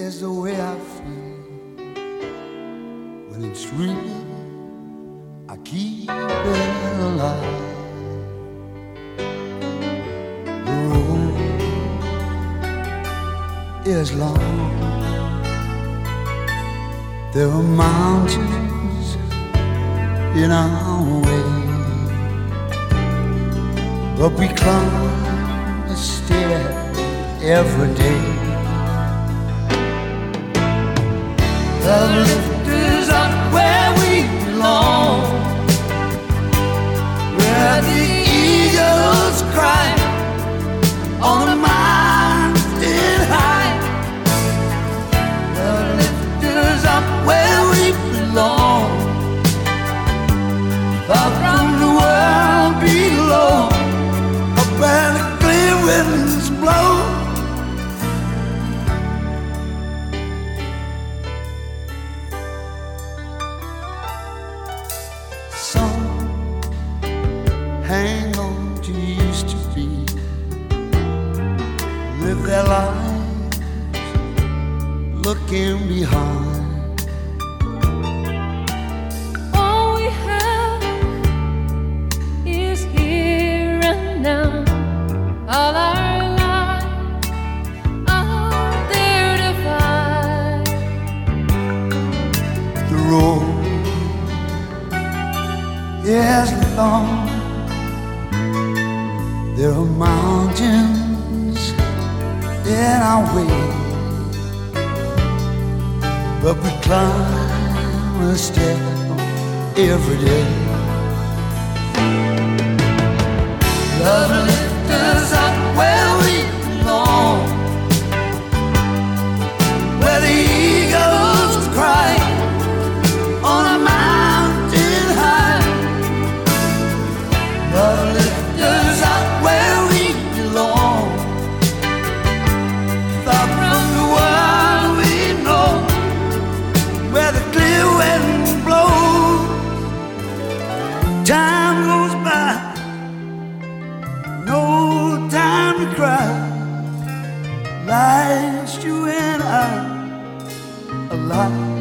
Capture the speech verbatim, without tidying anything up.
is the way I feel when it's real. I keep it alive. The road is long. There are mountains in our way, but we climb a stair every day. The lift is up where we belong, where the eagles cry on the mountain high. The lift is up where we belong, far from the world below, up where the clear winds blow. Some hang on to used to be, live their lives looking behind. All we have is here and now. All our lives are there to find. The road is long. There are mountains in our way, but we climb a step every day. Love lifts us up where we belong, where the eagles cry on a mountain high. Love lifts us up where we belong, far from the world we know, where the clear wind blows. Time goes by, no time to cry. Life's you and I alive.